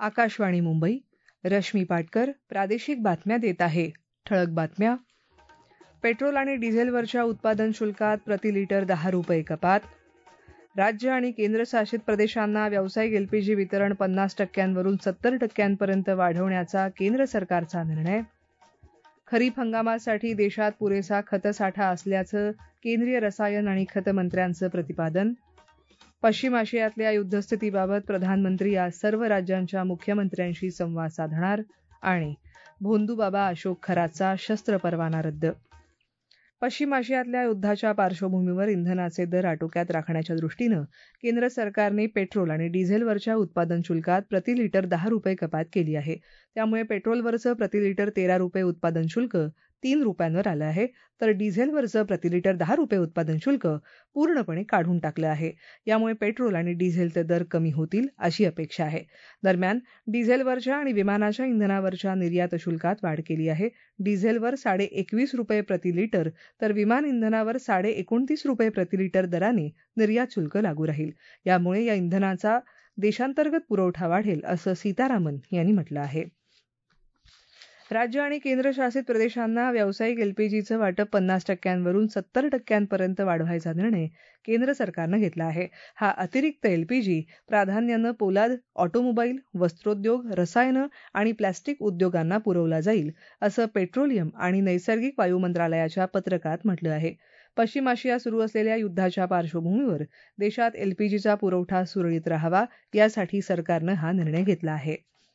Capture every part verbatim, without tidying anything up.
आकाशवाणी मुंबई. रश्मी पाटकर प्रादेशिक बातम्या देत आहे. ठळक बातम्या. पेट्रोल आणि डिझेलवरच्या उत्पादन शुल्कात प्रति लिटर दहा रुपये कपात. राज्य आणि केंद्रशासित प्रदेशांना व्यावसायिक एलपीजी वितरण पन्नास टक्क्यांवरून सत्तर टक्क्यांपर्यंत वाढवण्याचा केंद्र सरकारचा निर्णय. खरीप हंगामासाठी देशात पुरेसा खतसाठा असल्याचं केंद्रीय रसायन आणि खत मंत्र्यांचं प्रतिपादन. पश्चिम आशियातल्या युद्धस्थितीबाबत प्रधानमंत्री आज सर्व राज्यांच्या मुख्यमंत्र्यांशी संवाद साधणार. आणि भोंदूबाबा अशोक खरातचा शस्त्र परवाना रद्द. पश्चिम आशियातल्या युद्धाच्या पार्श्वभूमीवर इंधनाचे दर आटोक्यात राखण्याच्या दृष्टीनं केंद्र सरकारने पेट्रोल आणि डिझेलवरच्या उत्पादन शुल्कात प्रति लिटर दहा रुपये कपात केली आहे. त्यामुळे पेट्रोलवरचं प्रति लिटर तेरा रुपये उत्पादन शुल्क तीन रुपयांवर आलं आहे, तर डिझेलवरचं प्रति लिटर दहा रुपये उत्पादन शुल्क पूर्णपणे काढून टाकलं आहे. यामुळे पेट्रोल आणि डिझेलचे दर कमी होतील अशी अपेक्षा आहे. दरम्यान डिझेलवरच्या आणि विमानाच्या इंधनावरच्या निर्यात शुल्कात वाढ केली आहे. डिझेलवर साडे एकवीस रुपये प्रति लिटर तर विमान इंधनावर साडे एकोणतीस रुपये प्रति लिटर दराने निर्यात शुल्क लागू राहील. यामुळे या इंधनाचा देशांतर्गत पुरवठा वाढेल असं सीतारामन यांनी म्हटलं आहे. राज्य आणि केंद्रशासित प्रदेशांना व्यावसायिक एलपीजीचं वाटप पन्नास टक्क्यांवरून सत्तर टक्क्यांपर्यंत वाढवायचा निर्णय केंद्र सरकारनं घेतला आहे. हा अतिरिक्त एलपीजी प्राधान्यानं पोलाद, ऑटोमोबाईल, वस्त्रोद्योग, रसायनं आणि प्लॅस्टिक उद्योगांना पुरवला जाईल असं पेट्रोलियम आणि नैसर्गिक वायू मंत्रालयाच्या पत्रकात म्हटलं आहे. पश्चिम आशियात सुरू असलेल्या युद्धाच्या पार्श्वभूमीवर देशात एलपीजीचा पुरवठा सुरळीत राहावा यासाठी सरकारनं हा निर्णय घेतला आहे.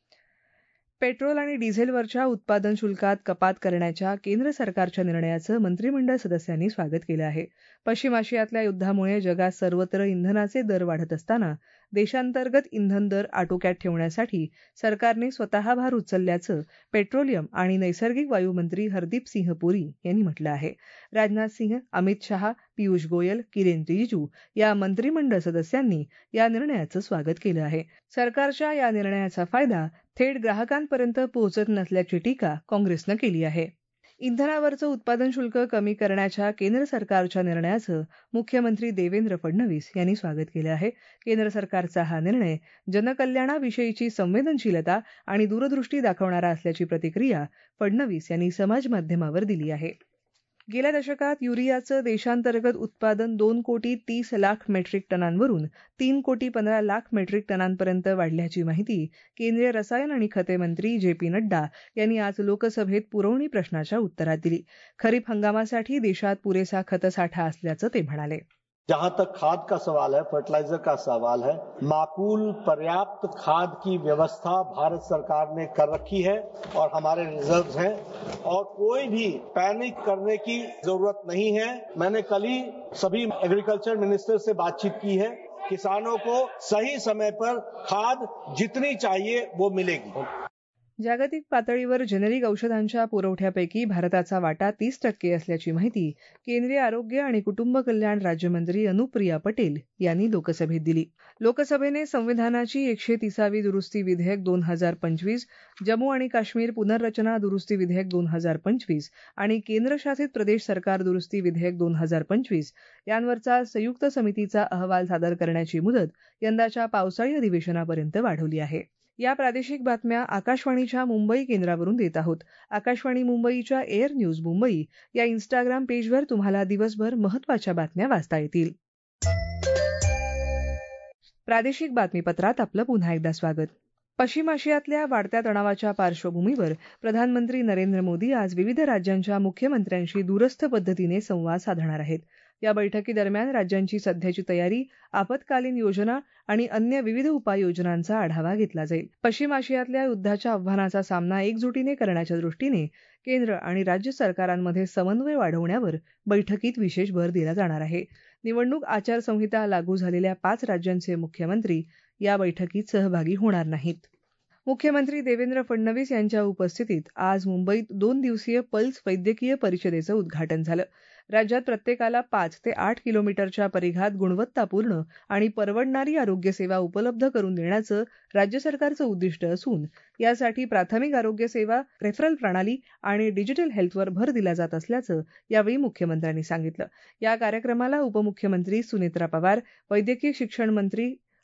पेट्रोल आणि डिझेलवरच्या उत्पादन शुल्कात कपात करण्याच्या केंद्र सरकारच्या निर्णयाचं मंत्रिमंडळ सदस्यांनी स्वागत केलं आहे. पश्चिम आशियातल्या युद्धामुळे जगात सर्वत्र इंधनाचे दर वाढत असताना देशांतर्गत इंधन दर आटोक्यात ठेवण्यासाठी सरकारने स्वतः भार उचलल्याचं पेट्रोलियम आणि नैसर्गिक वायू मंत्री हरदीप सिंह पुरी यांनी म्हटलं आहे. राजनाथ सिंह, अमित शहा, पियुष गोयल, किरेन रिजिजू या मंत्रिमंडळ सदस्यांनी या निर्णयाचं स्वागत केलं आहे. सरकारच्या या निर्णयाचा फायदा थेट ग्राहकांपर्यंत पोहोचत नसल्याची टीका काँग्रेसनं केली आहे. इंधनावरचं उत्पादन शुल्क कमी करण्याच्या केंद्र सरकारच्या निर्णयाचं मुख्यमंत्री देवेंद्र फडणवीस यांनी स्वागत केलं आहे. केंद्र सरकारचा हा निर्णय जनकल्याणाविषयीची संवेदनशीलता आणि दूरदृष्टी दाखवणारा असल्याची प्रतिक्रिया फडणवीस यांनी समाजमाध्यमावर दिली आहे. गेल्या दशकात युरियाचं देशांतर्गत उत्पादन दोन कोटी तीस लाख मेट्रिक टनांवरून तीन कोटी पंधरा लाख मेट्रिक टनांपर्यंत वाढल्याची माहिती केंद्रीय रसायन आणि खते मंत्री जे पी नड्डा यांनी आज लोकसभेत पुरवणी प्रश्नाच्या उत्तरात दिली. खरीप हंगामासाठी देशात पुरेसा खतसाठा असल्याचं ते म्हणाले. जहां तक खाद का सवाल है, फर्टिलाइजर का सवाल है, माकूल पर्याप्त खाद की व्यवस्था भारत सरकार ने कर रखी है और हमारे रिजर्व्स हैं और कोई भी पैनिक करने की जरूरत नहीं है. मैंने कल ही सभी एग्रीकल्चर मिनिस्टर से बातचीत की है. किसानों को सही समय पर खाद जितनी चाहिए वो मिलेगी. जागतिक पातळीवर जेनेरिक औषधांच्या पुरवठ्यापैकी भारताचा वाटा तीस टक्के असल्याची माहिती केंद्रीय आरोग्य आणि कुटुंब कल्याण राज्यमंत्री अनुप्रिया पटेल यांनी लोकसभेत दिली. लोकसभेने संविधानाची एकशे तिसावी दुरुस्ती विधेयक दोन हजार पंचवीस, जम्मू आणि काश्मीर पुनर्रचना दुरुस्ती विधेयक दोन हजार पंचवीस आणि केंद्रशासित प्रदेश सरकार दुरुस्ती विधेयक दोन हजार पंचवीस यांवरचा संयुक्त समितीचा अहवाल सादर करण्याची मुदत यंदाच्या पावसाळी अधिवेशनापर्यंत वाढवली आहे. या प्रादेशिक बातम्या आकाशवाणीच्या मुंबई केंद्रावरून देत आहोत. आकाशवाणी मुंबईच्या एअर न्यूज मुंबई या इन्स्टाग्राम पेजवर तुम्हाला दिवसभर महत्त्वाच्या बातम्या वाचता येतील. प्रादेशिक बातमीपत्रात आपलं पुन्हा एकदा स्वागत. पश्चिम आशियातल्या वाढत्या तणावाच्या पार्श्वभूमीवर प्रधानमंत्री नरेंद्र मोदी आज विविध राज्यांच्या मुख्यमंत्र्यांशी दूरस्थ पद्धतीने संवाद साधणार आहेत. या बैठकीदरम्यान राज्यांची सध्याची तयारी, आपत्कालीन योजना आणि अन्य विविध उपाययोजनांचा आढावा घेतला जाईल. पश्चिम आशियातल्या युद्धाच्या आव्हानाचा सामना एकजुटीने करण्याच्या दृष्टीने केंद्र आणि राज्य सरकारांमध्ये समन्वय वाढवण्यावर बैठकीत विशेष भर दिला जाणार आहे. निवडणूक आचारसंहिता लागू झालेल्या पाच राज्यांचे मुख्यमंत्री या बैठकीत सहभागी होणार नाहीत. मुख्यमंत्री देवेंद्र फडणवीस यांच्या उपस्थितीत आज मुंबईत दोन दिवसीय पल्स वैद्यकीय परिषदेचं उद्घाटन झालं. राज्यात प्रत्येकाला पाच ते आठ किलोमीटरच्या परिघात गुणवत्तापूर्ण आणि परवडणारी आरोग्यसेवा उपलब्ध करून देण्याचं राज्य सरकारचं उद्दिष्ट असून यासाठी प्राथमिक आरोग्यसेवा, रेफरल प्रणाली आणि डिजिटल हेल्थवर भर दिला जात असल्याचं यावेळी मुख्यमंत्र्यांनी सांगितलं. या कार्यक्रमाला उपमुख्यमंत्री सुनेत्रा पवार, वैद्यकीय शिक्षण मंत्री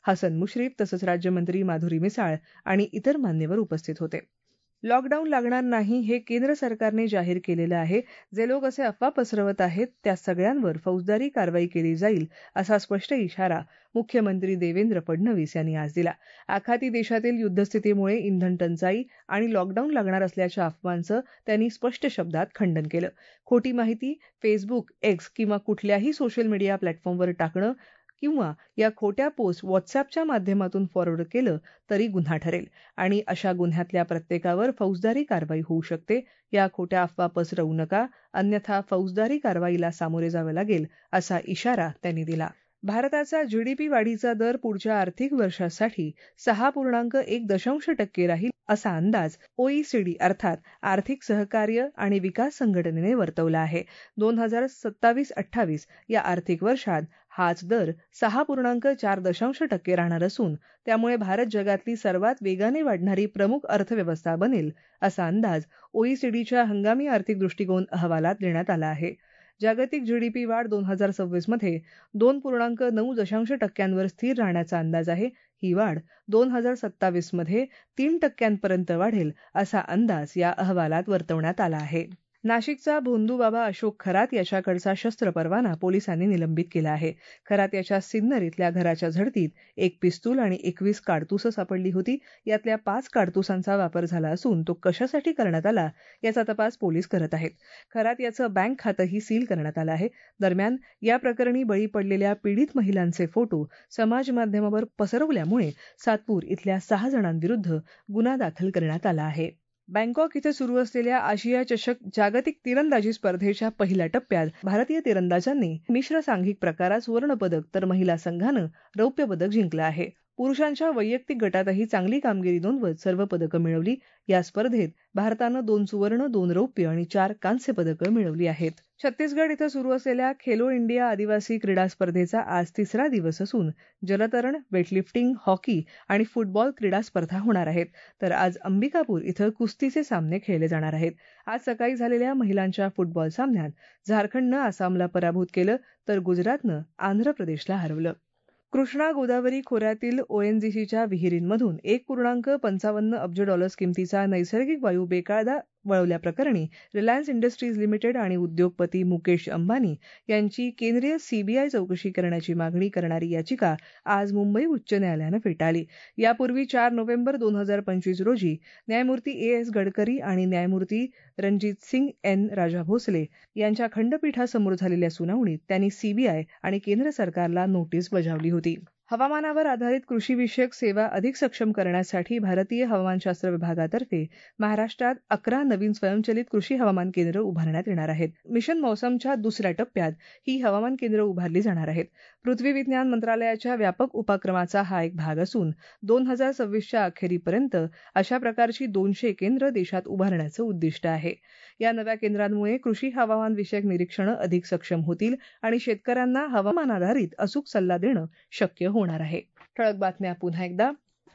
हसन मुश्रीफ तसंच राज्यमंत्री माधुरी मिसाळ आणि इतर मान्यवर उपस्थित होते. लॉकडाऊन लागणार नाही हे केंद्र सरकारने जाहीर केलेलं आहे. जे लोक असे अफवा पसरवत आहेत त्या सगळ्यांवर फौजदारी कारवाई केली जाईल असा स्पष्ट इशारा मुख्यमंत्री देवेंद्र फडणवीस यांनी आज दिला. आखाती देशातील युद्धस्थितीमुळे इंधन टंचाई आणि लॉकडाऊन लागणार असल्याच्या अफवांचं त्यांनी स्पष्ट शब्दात खंडन केलं. खोटी माहिती फेसबुक, एक्स किंवा कुठल्याही सोशल मीडिया प्लॅटफॉर्मवर टाकणं किंवा या खोट्या पोस्ट व्हॉट्सअपच्या माध्यमातून फॉरवर्ड केलं तरी गुन्हा ठरेल आणि अशा गुन्ह्यातल्या प्रत्येकावर फौजदारी कारवाई होऊ शकते. या खोट्या अफवा पसरवू नका, अन्यथा फौजदारी कारवाईला सामोरे जावं लागेल असा इशारा त्यांनी दिला. भारताचा जीडीपी वाढीचा दर पुढच्या आर्थिक वर्षासाठी सहा पूर्णांक एक दशांश टक्के राहील असा अंदाज ओईसीडी अर्थात आर्थिक सहकार्य आणि विकास संघटनेने वर्तवला आहे. दोन हजार सत्तावीस अठ्ठावीस या आर्थिक वर्षात हाच दर सहा पूर्णांक चार दशांश टक्के राहणार असून त्यामुळे भारत जगातली सर्वात वेगाने वाढणारी प्रमुख अर्थव्यवस्था बनेल असा अंदाज ओईसीडीच्या हंगामी आर्थिक दृष्टिकोन अहवालात देण्यात आला आहे. जागतिक जीडीपी वाढ दोन हजार सव्वीस मध्ये दोन पूर्णांक नऊ दशांश टक्क्यांवर स्थिर राहण्याचा अंदाज आहे. ही वाढ दोन हजार सत्तावीस मध्ये तीन टक्क्यांपर्यंत वाढेल असा अंदाज या अहवालात वर्तवण्यात आला आहे. नाशिकचा भोंदूबाबा अशोक खरात याच्याकडचा शस्त्र परवाना पोलिसांनी निलंबित केला आहे. खरात याच्या सिन्नर इथल्या घराच्या झडतीत एक पिस्तूल आणि एकवीस काडतुसं सापडली होती. यातल्या पाच काडतुसांचा वापर झाला असून तो कशासाठी करण्यात आला याचा तपास पोलीस करत आहेत. खरात याचं बँक खातंही सील करण्यात आलं आहे. दरम्यान या प्रकरणी बळी पडलेल्या पीडित महिलांचे फोटो समाज माध्यमावर पसरवल्यामुळे सातपूर इथल्या सहा जणांविरुद्ध गुन्हा दाखल करण्यात आला आहे. बँकॉक इथं सुरू असलेल्या आशिया चषक जागतिक तिरंदाजी स्पर्धेच्या पहिल्या टप्प्यात भारतीय तिरंदाजांनी मिश्र सांघिक प्रकारात सुवर्णपदक तर महिला संघानं रौप्य पदक जिंकलं आहे. पुरुषांच्या वैयक्तिक गटातही चांगली कामगिरी नोंदवत सर्व पदकं मिळवली. या स्पर्धेत भारतानं दोन सुवर्ण, दोन रौप्य आणि चार कांस्य पदकं मिळवली आहेत. छत्तीसगड इथं सुरू असलेल्या खेलो इंडिया आदिवासी क्रीडा स्पर्धेचा आज तिसरा दिवस असून जलतरण, वेटलिफ्टिंग, हॉकी आणि फुटबॉल क्रीडा स्पर्धा होणार आहेत. तर आज अंबिकापूर इथं कुस्तीचे सामने खेळले जाणार आहेत. आज सकाळी झालेल्या महिलांच्या फुटबॉल सामन्यात झारखंडनं आसामला पराभूत केलं तर गुजरातनं आंध्र प्रदेशला हरवलं. कृष्णा गोदावरी खोऱ्यातील ओएनजीसीच्या विहिरींमधून एक पूर्णांक पंचावन्न अब्ज डॉलर्स किमतीचा नैसर्गिक वायू बेकायदा वळवल्याप्रकरणी रिलायन्स इंडस्ट्रीज लिमिटेड आणि उद्योगपती मुकेश अंबानी यांची केंद्रीय सीबीआय चौकशी करण्याची मागणी करणारी याचिका आज मुंबई उच्च न्यायालयानं फेटाळली. यापूर्वी चार नोव्हेंबर दोन हजार पंचवीस रोजी न्यायमूर्ती ए एस गडकरी आणि न्यायमूर्ती रणजित सिंग एन राजा भोसले यांच्या खंडपीठासमोर झालेल्या सुनावणीत त्यांनी सीबीआय आणि केंद्र सरकारला नोटीस बजावली होती. हवामानावर आधारित कृषीविषयक सेवा अधिक सक्षम करण्यासाठी भारतीय हवामानशास्त्र विभागातर्फे महाराष्ट्रात अकरा नवीन स्वयंचलित कृषी हवामान केंद्र उभारण्यात येणार आहेत. मिशन मौसमच्या दुसऱ्या टप्प्यात ही हवामान केंद्र उभारली जाणार आहेत. पृथ्वी विज्ञान मंत्रालयाच्या व्यापक उपक्रमाचा हा एक भाग असून दोन हजार सव्वीसच्या अखेरीपर्यंत अशा प्रकारची दोनशे केंद्र देशात उभारण्याचं उद्दिष्ट आहे. या नव्या केंद्रांमुळे कृषी हवामान विषयक निरीक्षणं अधिक सक्षम होतील आणि शेतकऱ्यांना हवामान आधारित अचूक सल्ला देणं शक्य होणार आहे. ठळक बातम्या पुन्हा एकदा.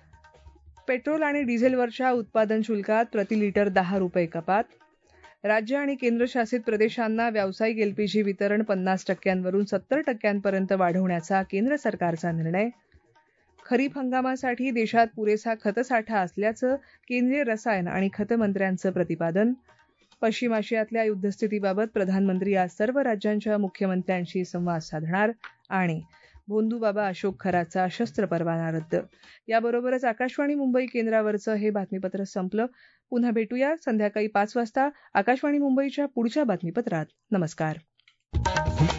पेट्रोल आणि डिझेलवरच्या उत्पादन शुल्कात प्रति लिटर दहा रुपये कपात. राज्य आणि केंद्रशासित प्रदेशांना व्यावसायिक एलपीजी वितरण पन्नास टक्क्यांवरून सत्तर टक्क्यांपर्यंत वाढवण्याचा केंद्र सरकारचा निर्णय. खरीप हंगामासाठी देशात पुरेसा खतसाठा असल्याचं केंद्रीय रसायन आणि खत मंत्र्यांचं प्रतिपादन. पश्चिम आशियातल्या युद्धस्थितीबाबत प्रधानमंत्री आज सर्व राज्यांच्या मुख्यमंत्र्यांशी संवाद साधणार. आणि भोंदूबाबा अशोक खरातचा शस्त्र परवाना रद्द. याबरोबरच आकाशवाणी मुंबई केंद्रावरचं हे बातमीपत्र संपलं. पुन्हा भेटूया संध्याकाळी पाच वाजता आकाशवाणी मुंबईच्या पुढच्या बातमीपत्रात. नमस्कार.